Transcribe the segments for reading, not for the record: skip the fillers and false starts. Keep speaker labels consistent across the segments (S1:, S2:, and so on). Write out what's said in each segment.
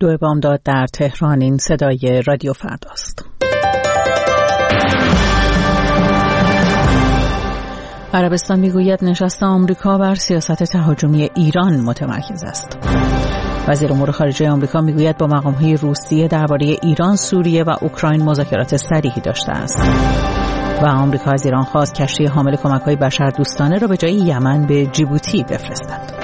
S1: 2 بامداد در تهران. این صدای رادیو فرداست. عربستان میگوید نشست آمریکا بر سیاست تهاجمی ایران متمرکز است. وزیر امور خارجه آمریکا میگوید با مقام‌های روسیه درباره ایران، سوریه و اوکراین مذاکرات صریحی داشته است. و آمریکا از ایران خواست کشتی حامل کمک‌های بشردوستانه را به جای یمن به جیبوتی بفرستد.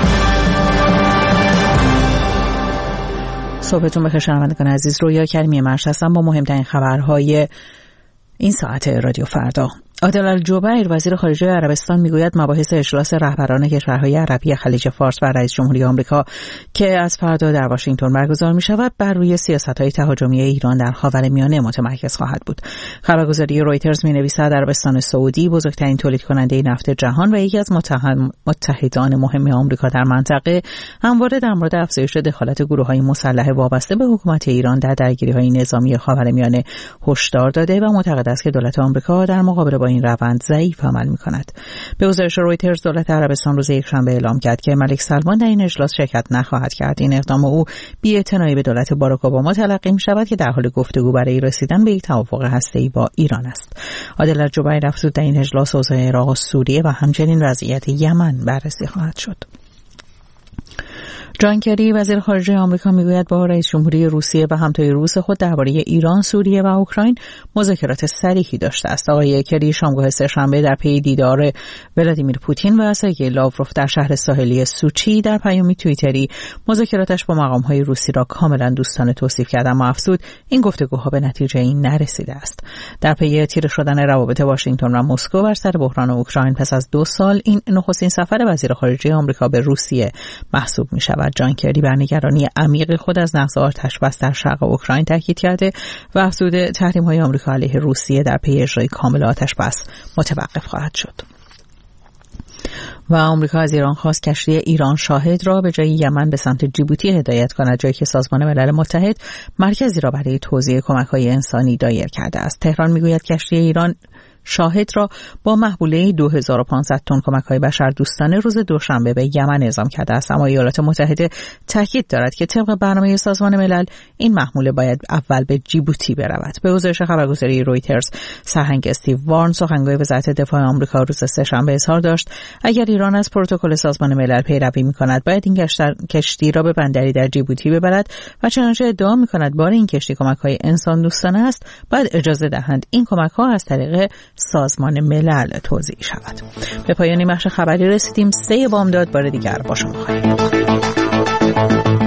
S1: صبحتون بخیر شنوندگان عزیز، رویا کریمی مرش هستم با مهمترین خبرهای این ساعت رادیو فردا. عادل الجبیر وزیر خارجه عربستان میگوید مباحث اجلاس رهبران کشورهای عربی خلیج فارس و رئیس جمهوری آمریکا که از فردا در واشنگتن برگزار می شود بر روی سیاست‌های تهاجمی ایران در خاورمیانه متمرکز خواهد بود. خبرگزاری رویترز می نویسد عربستان سعودی بزرگترین تولید کننده نفت جهان و یکی از متحدان مهم آمریکا در منطقه همواره در مورد افزایش دخالت گروه‌های مسلح وابسته به حکومت ایران در درگیری‌های نظامی خاورمیانه هشدار داده و معتقد است که دولت آمریکا در مقابله با این روند ضعیف عمل می‌کند. به گزارش رویترز دولت عربستان روز یکشنبه اعلام کرد که ملک سلمان در این اجلاس شرکت نخواهد کرد. این اقدام او بی‌اعتنایی به دولت باراک اوباما تلقی می‌شود که در حال گفتگو برای رسیدن به یک توافق هسته‌ای با ایران است. عادل الجبیر افزود در این اجلاس اوضاع عراق و سوریه و همچنین وضعیت یمن بررسی خواهد شد. جان کری وزیر خارجه آمریکا میگوید با رئیس جمهوری روسیه و همتای روس خود درباره ایران، سوریه و اوکراین مذاکرات صریحی داشته است. آقای کری شامگاه سه‌شنبه در پی دیدار ولادیمیر پوتین و سرگئی لاوروف در شهر ساحلی سوچی در پیامی توییتری مذاکراتش با مقام‌های روسی را کاملا دوستانه توصیف کرد، اما افزود این گفتگوها به نتیجه نرسیده است. در پی تیره شدن روابط واشنگتن و مسکو بر سر بحران اوکراین پس از 2 سال این نخستین سفر وزیر خارجه آمریکا به روسیه محسوب می‌شود. جان کری بر نگرانی عمیق خود از نقض آتش‌بس در شرق اوکراین تاکید کرده و افزوده تحریم‌های آمریکا علیه روسیه در پی اجرای کامل آتش‌بس متوقف خواهد شد. و آمریکا از ایران خواست کشتی ایران شاهد را به جای یمن به سمت جیبوتی هدایت کند، جایی که سازمان ملل متحد مرکزی را برای توزیع کمک‌های انسانی دایر کرده است. تهران میگوید کشتی ایران شاهد را با محموله 2500 تن کمک‌های بشردوستانه روز دوشنبه به یمن اعزام کرده است، اما ایالات متحده تاکید دارد که طبق برنامه سازمان ملل این محموله باید اول به جیبوتی برود. به گزارش خبرگزاری رویترز سرهنگ استیو وارن سخنگوی وزارت دفاع آمریکا روز سه‌شنبه اظهار داشت اگر ایران از پروتکل سازمان ملل پیروی می‌کند باید این کشتی را به بندری در جیبوتی ببرد و چنانچه ادعا می‌کند بار این کشتی کمک‌های انسان دوستانه است باید اجازه دهند این کمک‌ها از طریق سازمان ملل توزیع شود. به پایان بخش خبری رسیدیم. 3 بامداد بار دیگر با شما خواهیم بود.